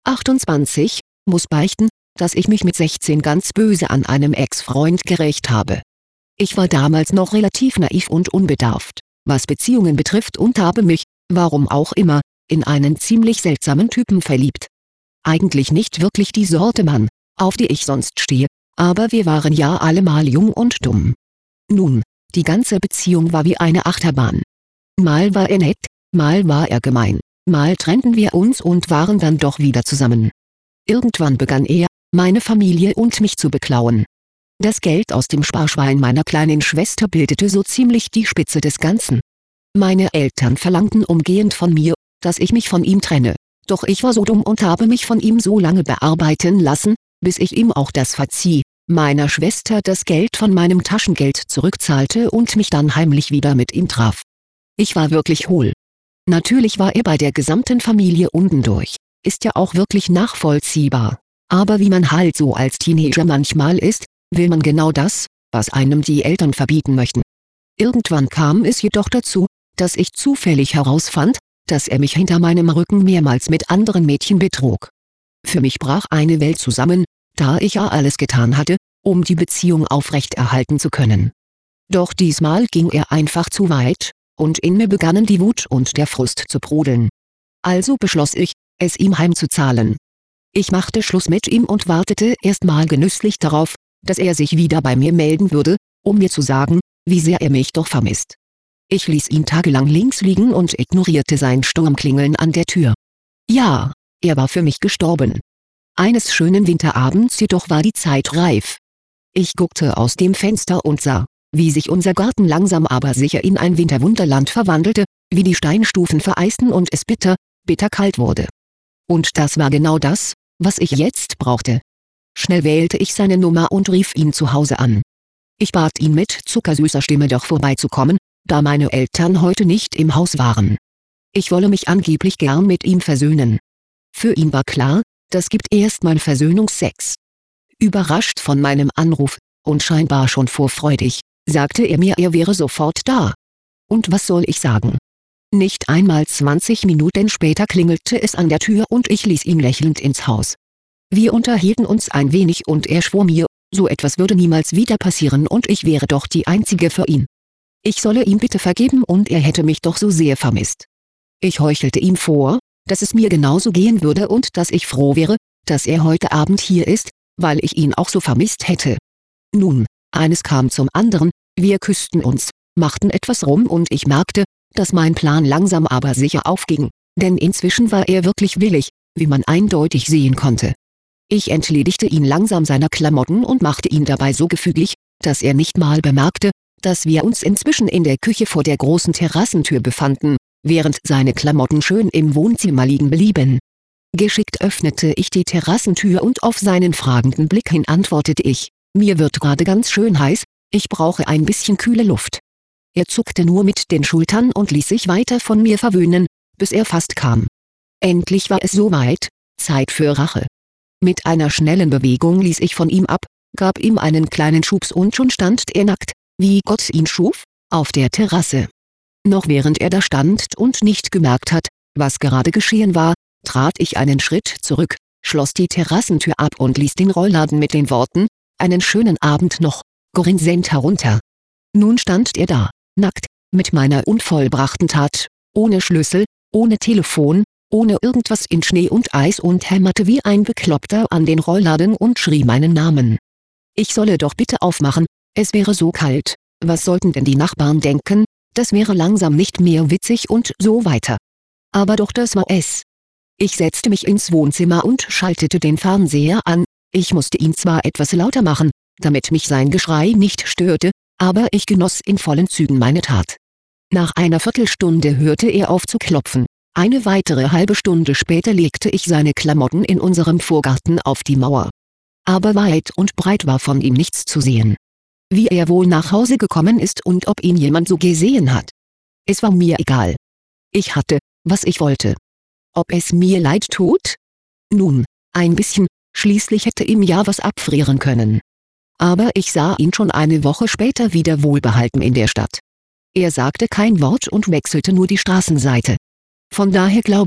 28, muss beichten, dass ich mich mit 16 ganz böse an einem Ex-Freund gerächt habe. Ich war damals noch relativ naiv und unbedarft, was Beziehungen betrifft, und habe mich, warum auch immer, in einen ziemlich seltsamen Typen verliebt. Eigentlich nicht wirklich die Sorte Mann, auf die ich sonst stehe, aber wir waren ja alle mal jung und dumm. Nun, die ganze Beziehung war wie eine Achterbahn. Mal war er nett, mal war er gemein, mal trennten wir uns und waren dann doch wieder zusammen. Irgendwann begann er, meine Familie und mich zu beklauen. Das Geld aus dem Sparschwein meiner kleinen Schwester bildete so ziemlich die Spitze des Ganzen. Meine Eltern verlangten umgehend von mir, dass ich mich von ihm trenne, doch ich war so dumm und habe mich von ihm so lange bearbeiten lassen, bis ich ihm auch das verzieh, meiner Schwester das Geld von meinem Taschengeld zurückzahlte und mich dann heimlich wieder mit ihm traf. Ich war wirklich hohl. Natürlich war er bei der gesamten Familie unten durch, ist ja auch wirklich nachvollziehbar. Aber wie man halt so als Teenager manchmal ist, will man genau das, was einem die Eltern verbieten möchten. Irgendwann kam es jedoch dazu, dass ich zufällig herausfand, dass er mich hinter meinem Rücken mehrmals mit anderen Mädchen betrog. Für mich brach eine Welt zusammen, da ich ja alles getan hatte, um die Beziehung aufrechterhalten zu können. Doch diesmal ging er einfach zu weit, und in mir begannen die Wut und der Frust zu brodeln. Also beschloss ich, es ihm heimzuzahlen. Ich machte Schluss mit ihm und wartete erstmal genüsslich darauf, dass er sich wieder bei mir melden würde, um mir zu sagen, wie sehr er mich doch vermisst. Ich ließ ihn tagelang links liegen und ignorierte sein Sturmklingeln an der Tür. Ja, er war für mich gestorben. Eines schönen Winterabends jedoch war die Zeit reif. Ich guckte aus dem Fenster und sah, wie sich unser Garten langsam aber sicher in ein Winterwunderland verwandelte, wie die Steinstufen vereisten und es bitter, bitter kalt wurde. Und das war genau das, was ich jetzt brauchte. Schnell wählte ich seine Nummer und rief ihn zu Hause an. Ich bat ihn mit zuckersüßer Stimme doch vorbeizukommen, da meine Eltern heute nicht im Haus waren. Ich wolle mich angeblich gern mit ihm versöhnen. Für ihn war klar, das gibt erstmal Versöhnungsex. Überrascht von meinem Anruf, und scheinbar schon vorfreudig, sagte er mir, er wäre sofort da. Und was soll ich sagen? Nicht einmal 20 Minuten später klingelte es an der Tür und ich ließ ihn lächelnd ins Haus. Wir unterhielten uns ein wenig und er schwor mir, so etwas würde niemals wieder passieren und ich wäre doch die Einzige für ihn. Ich solle ihm bitte vergeben und er hätte mich doch so sehr vermisst. Ich heuchelte ihm vor, dass es mir genauso gehen würde und dass ich froh wäre, dass er heute Abend hier ist, weil ich ihn auch so vermisst hätte. Nun, eines kam zum anderen, wir küssten uns, machten etwas rum und ich merkte, dass mein Plan langsam aber sicher aufging, denn inzwischen war er wirklich willig, wie man eindeutig sehen konnte. Ich entledigte ihn langsam seiner Klamotten und machte ihn dabei so gefügig, dass er nicht mal bemerkte, dass wir uns inzwischen in der Küche vor der großen Terrassentür befanden, während seine Klamotten schön im Wohnzimmer liegen blieben. Geschickt öffnete ich die Terrassentür und auf seinen fragenden Blick hin antwortete ich, mir wird gerade ganz schön heiß, ich brauche ein bisschen kühle Luft. Er zuckte nur mit den Schultern und ließ sich weiter von mir verwöhnen, bis er fast kam. Endlich war es soweit, Zeit für Rache. Mit einer schnellen Bewegung ließ ich von ihm ab, gab ihm einen kleinen Schubs und schon stand er nackt, wie Gott ihn schuf, auf der Terrasse. Noch während er da stand und nicht gemerkt hat, was gerade geschehen war, trat ich einen Schritt zurück, schloss die Terrassentür ab und ließ den Rollladen mit den Worten, einen schönen Abend noch, grinsend herunter. Nun stand er da, nackt, mit meiner unvollbrachten Tat, ohne Schlüssel, ohne Telefon, ohne irgendwas in Schnee und Eis und hämmerte wie ein Bekloppter an den Rollladen und schrie meinen Namen. Ich solle doch bitte aufmachen, es wäre so kalt, was sollten denn die Nachbarn denken, das wäre langsam nicht mehr witzig und so weiter. Aber doch das war es. Ich setzte mich ins Wohnzimmer und schaltete den Fernseher an, ich musste ihn zwar etwas lauter machen, damit mich sein Geschrei nicht störte, aber ich genoss in vollen Zügen meine Tat. Nach einer Viertelstunde hörte er auf zu klopfen. Eine weitere halbe Stunde später legte ich seine Klamotten in unserem Vorgarten auf die Mauer. Aber weit und breit war von ihm nichts zu sehen. Wie er wohl nach Hause gekommen ist und ob ihn jemand so gesehen hat. Es war mir egal. Ich hatte, was ich wollte. Ob es mir leid tut? Nun, ein bisschen, schließlich hätte ihm ja was abfrieren können. Aber ich sah ihn schon eine Woche später wieder wohlbehalten in der Stadt. Er sagte kein Wort und wechselte nur die Straßenseite. Von daher glaube ich,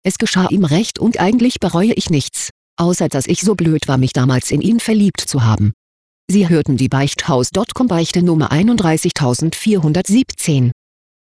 Es geschah ihm recht und eigentlich bereue ich nichts, außer dass ich so blöd war, mich damals in ihn verliebt zu haben. Sie hörten die Beichthaus.com Beichte Nummer 31417.